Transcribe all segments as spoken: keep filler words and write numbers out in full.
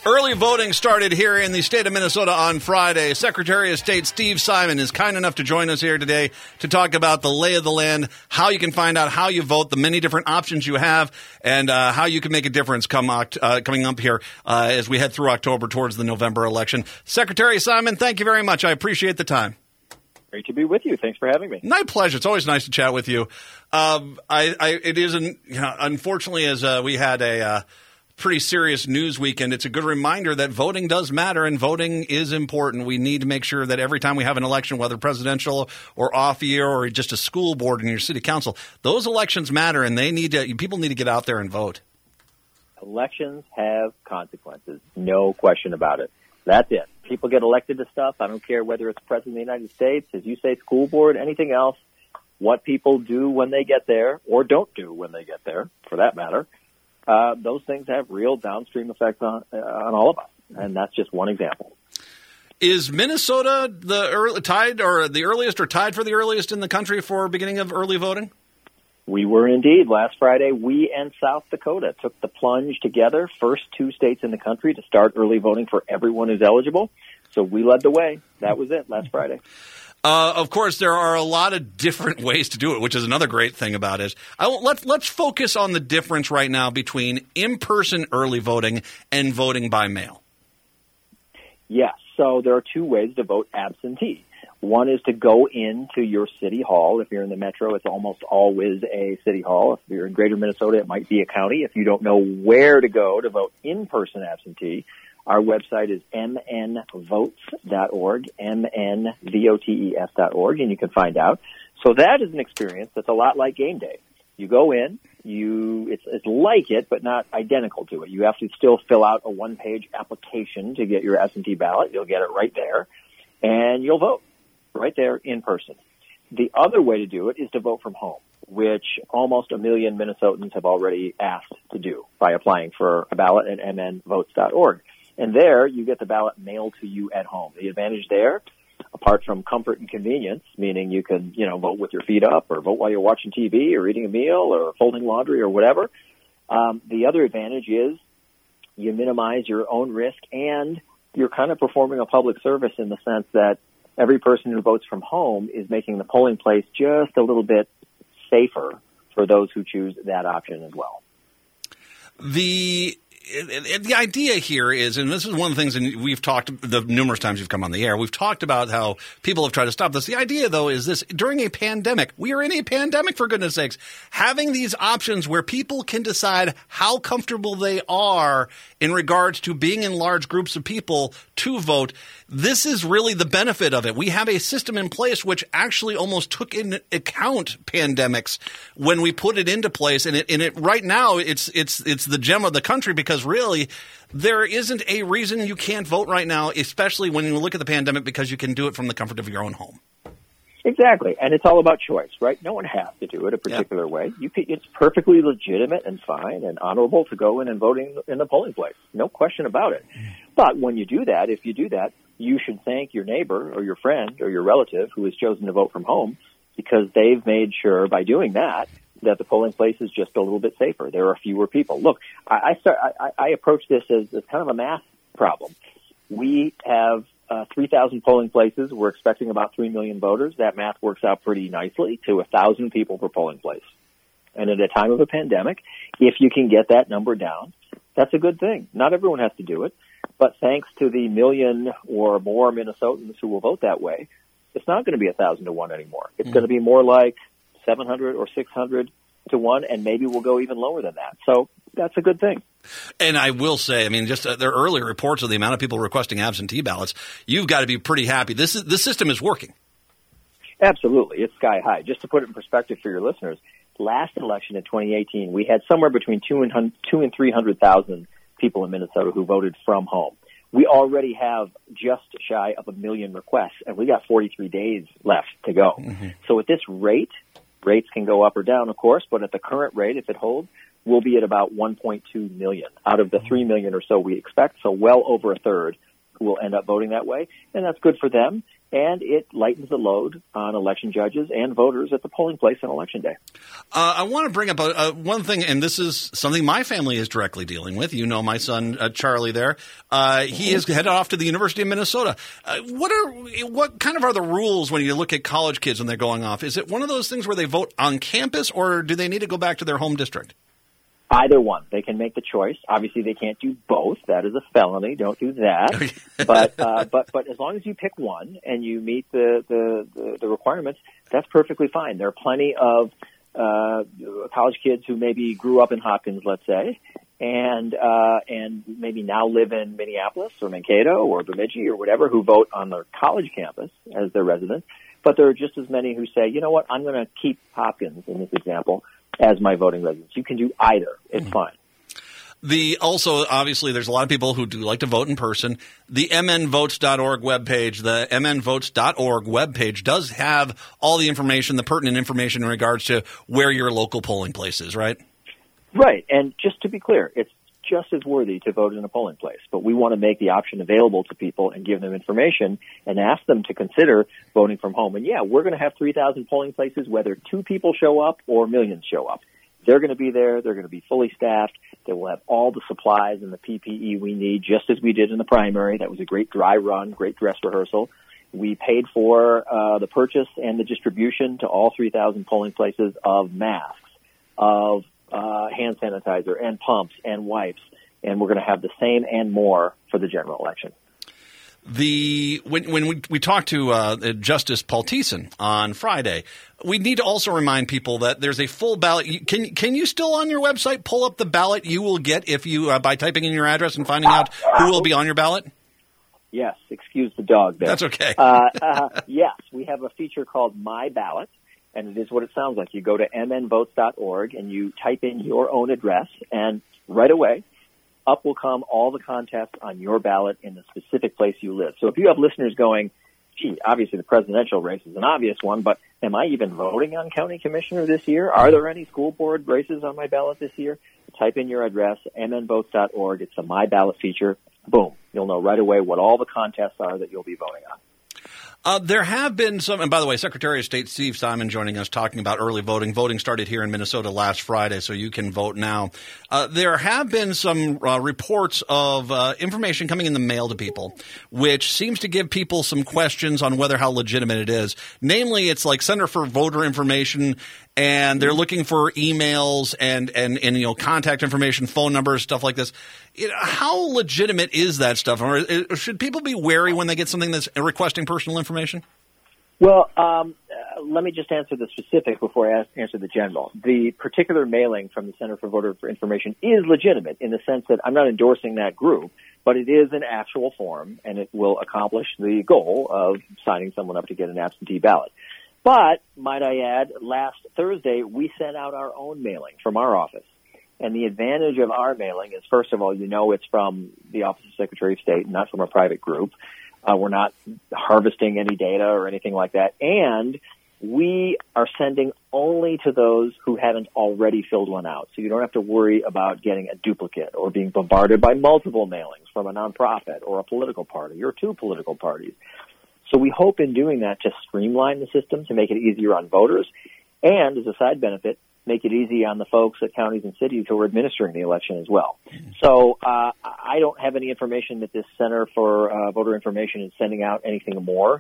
Early voting started here in the state of Minnesota on Friday. Secretary of State Steve Simon is kind enough to join us here today to talk about the lay of the land, how you can find out how you vote, the many different options you have, and uh, how you can make a difference come oct- uh, coming up here uh, as we head through October towards the November election. Secretary Simon, thank you very much. I appreciate the time. Great to be with you. Thanks for having me. My pleasure. It's always nice to chat with you. Um, I, I, it is, an, you know, unfortunately, as uh, we had a uh, pretty serious news weekend, it's a good reminder that voting does matter and voting is important. We need to make sure that every time we have an election, whether presidential or off year or just a school board in your city council, those elections matter and they need to. People need to get out there and vote. Elections have consequences, no question about it. That's it. People get elected to stuff. I don't care whether it's President of the United States, as you say, school board, anything else. What people do when they get there, or don't do when they get there, for that matter, uh, those things have real downstream effects on uh, on all of us, and that's just one example. Is Minnesota the early, tied or the earliest or tied for the earliest in the country for beginning of early voting? We were indeed. Last Friday, we and South Dakota took the plunge together, first two states in the country to start early voting for everyone who's eligible. So we led the way. That was it last Friday. Uh, of course, there are a lot of different ways to do it, which is another great thing about it. I, let's, let's focus on the difference right now between in-person early voting and voting by mail. Yes. So there are two ways to vote absentee. One is to go into your city hall. If you're in the metro, it's almost always a city hall. If you're in greater Minnesota, it might be a county. If you don't know where to go to vote in-person absentee, our website is m n votes dot org, m n votes dot org, and you can find out. So that is an experience that's a lot like game day. You go in, you it's, it's like it, but not identical to it. You have to still fill out a one-page application to get your absentee ballot. You'll get it right there, and you'll vote right there in person. The other way to do it is to vote from home, which almost a million Minnesotans have already asked to do by applying for a ballot at m n votes dot org. And there, you get the ballot mailed to you at home. The advantage there, apart from comfort and convenience, meaning you can, you know, vote with your feet up or vote while you're watching T V or eating a meal or folding laundry or whatever. Um, the other advantage is you minimize your own risk and you're kind of performing a public service in the sense that every person who votes from home is making the polling place just a little bit safer for those who choose that option as well. The the idea here is, and this is one of the things, and we've talked the numerous times you've come on the air, we've talked about how people have tried to stop this. The idea, though, is this: during a pandemic, we are in a pandemic, for goodness sakes, having these options where people can decide how comfortable they are in regards to being in large groups of people to vote. This is really the benefit of it. We have a system in place which actually almost took into account pandemics when we put it into place. And it, and it right now, it's it's it's the gem of the country because really there isn't a reason you can't vote right now, especially when you look at the pandemic, because you can do it from the comfort of your own home. Exactly. And it's all about choice, right? No one has to do it a particular yep. way. You can, it's perfectly legitimate and fine and honorable to go in and vote in, in the polling place. No question about it. But when you do that, if you do that, you should thank your neighbor or your friend or your relative who has chosen to vote from home because they've made sure by doing that that the polling place is just a little bit safer. There are fewer people. Look, I, I, start, I, I approach this as, as kind of a math problem. We have uh, three thousand polling places. We're expecting about three million voters. That math works out pretty nicely to one thousand people per polling place. And at a time of a pandemic, if you can get that number down, that's a good thing. Not everyone has to do it. But thanks to the million or more Minnesotans who will vote that way, it's not going to be one thousand to one anymore. It's mm. going to be more like seven hundred or six hundred to one, and maybe we'll go even lower than that. So that's a good thing. And I will say, I mean, just uh, there are early reports of the amount of people requesting absentee ballots. You've got to be pretty happy. This is, this system is working. Absolutely. It's sky high. Just to put it in perspective for your listeners, last election in twenty eighteen, we had somewhere between two and, two and three hundred thousand people in Minnesota who voted from home. We already have just shy of a million requests, and we got forty-three days left to go. Mm-hmm. So at this rate, rates can go up or down, of course, but at the current rate, if it holds, we'll be at about one point two million out of the three million or so we expect, so well over a third who will end up voting that way. And that's good for them, and it lightens the load on election judges and voters at the polling place on Election Day. Uh, I want to bring up a, uh, one thing, and this is something my family is directly dealing with. You know my son, uh, Charlie there. Uh, he is headed off to the University of Minnesota. Uh, what are what kind of are the rules when you look at college kids when they're going off? Is it one of those things where they vote on campus, or do they need to go back to their home district? Either one. They can make the choice. Obviously, they can't do both. That is a felony. Don't do that. but uh, but but as long as you pick one and you meet the, the, the, the requirements, that's perfectly fine. There are plenty of uh, college kids who maybe grew up in Hopkins, let's say, and uh, and maybe now live in Minneapolis or Mankato or Bemidji or whatever, who vote on their college campus as their resident. But there are just as many who say, you know what, I'm going to keep Hopkins in this example as my voting residence. You can do either. It's mm-hmm. fine. The also, obviously, there's a lot of people who do like to vote in person. The m n votes dot org webpage, the m n votes dot org webpage does have all the information, the pertinent information in regards to where your local polling place is, right? Right. And just to be clear, it's just as worthy to vote in a polling place. But we want to make the option available to people and give them information and ask them to consider voting from home. And yeah, we're going to have three thousand polling places, whether two people show up or millions show up. They're going to be there. They're going to be fully staffed. They will have all the supplies and the P P E we need, just as we did in the primary. That was a great dry run, great dress rehearsal. We paid for uh, the purchase and the distribution to all three thousand polling places of masks, of uh, hand sanitizer and pumps and wipes. And we're going to have the same and more for the general election. The when when we we talked to uh, Justice Paul Thiessen on Friday, we need to also remind people that there's a full ballot. Can can you still on your website pull up the ballot you will get if you uh, by typing in your address and finding out who will be on your ballot? Yes, excuse the dog there. That's okay. uh, uh, yes, we have a feature called My Ballot, and it is what it sounds like. You go to m n votes dot org and you type in your own address, and right away, up will come all the contests on your ballot in the specific place you live. So if you have listeners going, gee, obviously the presidential race is an obvious one, but am I even voting on county commissioner this year? Are there any school board races on my ballot this year? Type in your address, m n votes dot org. It's a My Ballot feature. Boom. You'll know right away what all the contests are that you'll be voting on. Uh, there have been some, and by the way, Secretary of State Steve Simon joining us talking about early voting. Voting started here in Minnesota last Friday, so you can vote now. Uh, there have been some uh, reports of uh, information coming in the mail to people, which seems to give people some questions on whether how legitimate it is. Namely, it's like Center for Voter Information, and they're looking for emails and, and, and you know, contact information, phone numbers, stuff like this. It, how legitimate is that stuff? Or should people be wary when they get something that's requesting personal information? Well, um, uh, let me just answer the specific before I ask, answer the general. The particular mailing from the Center for Voter Information is legitimate in the sense that I'm not endorsing that group, but it is an actual form, and it will accomplish the goal of signing someone up to get an absentee ballot. But, might I add, last Thursday, we sent out our own mailing from our office. And the advantage of our mailing is, first of all, you know it's from the Office of Secretary of State, not from a private group. Uh, we're not harvesting any data or anything like that. And we are sending only to those who haven't already filled one out. So you don't have to worry about getting a duplicate or being bombarded by multiple mailings from a nonprofit or a political party or two political parties. So we hope in doing that to streamline the system, to make it easier on voters, and as a side benefit, make it easy on the folks at counties and cities who are administering the election as well. So uh, I don't have any information that this Center for uh, Voter Information is sending out anything more,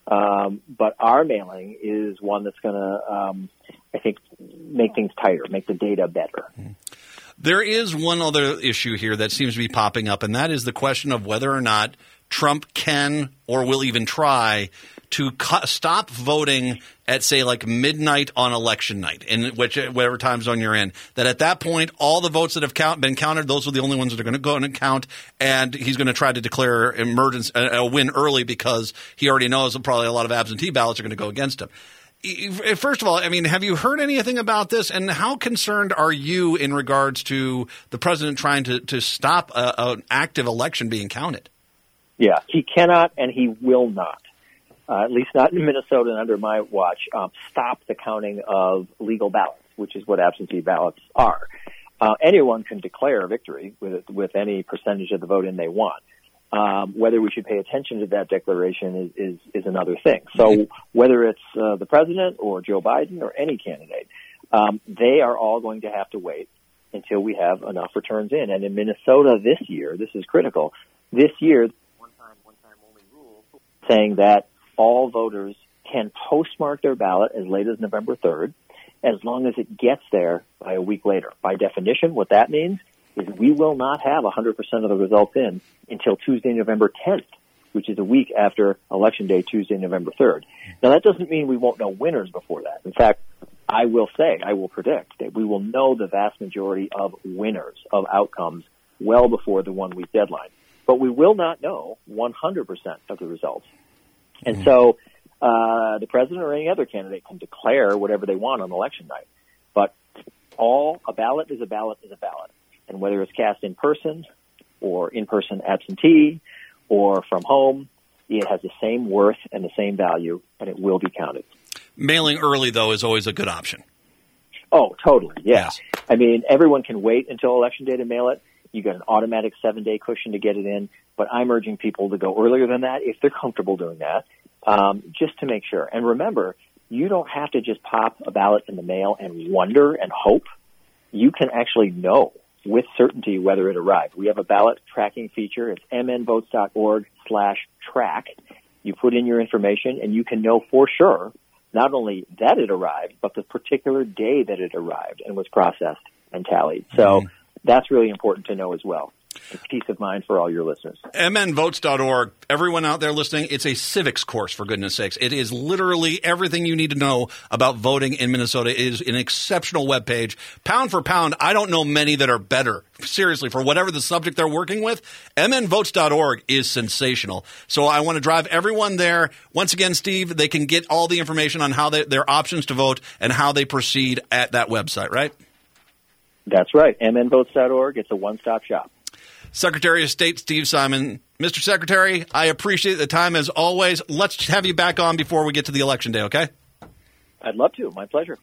um, but our mailing is one that's going to, um, I think, make things tighter, make the data better. There is one other issue here that seems to be popping up, and that is the question of whether or not Trump can or will even try to cu- stop voting at, say, like midnight on election night, in which whatever time zone you're in. That at that point, all the votes that have count, been counted, those are the only ones that are going to go and count, and he's going to try to declare emergency, a, a win early because he already knows that probably a lot of absentee ballots are going to go against him. First of all, I mean, have you heard anything about this, and how concerned are you in regards to the president trying to, to stop a, an active election being counted? Yeah, he cannot and he will not, uh, at least not in Minnesota and under my watch, um, stop the counting of legal ballots, which is what absentee ballots are. Uh, anyone can declare a victory with with any percentage of the vote in they want. Um, whether we should pay attention to that declaration is, is, is another thing. So whether it's uh, the president or Joe Biden or any candidate, um, they are all going to have to wait until we have enough returns in. And in Minnesota this year, this is critical, this year, one-time, one-time only rule saying that all voters can postmark their ballot as late as November third, as long as it gets there by a week later. By definition, what that means is we will not have one hundred percent of the results in until Tuesday, November tenth, which is a week after Election Day, Tuesday, November third. Now, that doesn't mean we won't know winners before that. In fact, I will say, I will predict that we will know the vast majority of winners, of outcomes, well before the one-week deadline. But we will not know one hundred percent of the results. And mm-hmm. so uh, the president or any other candidate can declare whatever they want on election night. But all a ballot is a ballot is a ballot. And whether it's cast in person or in-person absentee or from home, it has the same worth and the same value, and it will be counted. Mailing early, though, is always a good option. Oh, totally, yeah. Yes. I mean, everyone can wait until Election Day to mail it. You get an automatic seven-day cushion to get it in, but I'm urging people to go earlier than that if they're comfortable doing that, um, just to make sure. And remember, you don't have to just pop a ballot in the mail and wonder and hope. You can actually know with certainty whether it arrived. We have a ballot tracking feature. It's mnvotes.org slash track. You put in your information, and you can know for sure not only that it arrived, but the particular day that it arrived and was processed and tallied. So mm-hmm. that's really important to know as well. It's peace of mind for all your listeners. m n votes dot org. Everyone out there listening, it's a civics course, for goodness sakes. It is literally everything you need to know about voting in Minnesota. It is an exceptional webpage. Pound for pound, I don't know many that are better. Seriously, for whatever the subject they're working with, m n votes dot org is sensational. So I want to drive everyone there. Once again, Steve, they can get all the information on how they, their options to vote and how they proceed at that website, right? That's right. m n votes dot org. It's a one-stop shop. Secretary of State Steve Simon. Mister Secretary, I appreciate the time as always. Let's have you back on before we get to the election day, okay? I'd love to. My pleasure.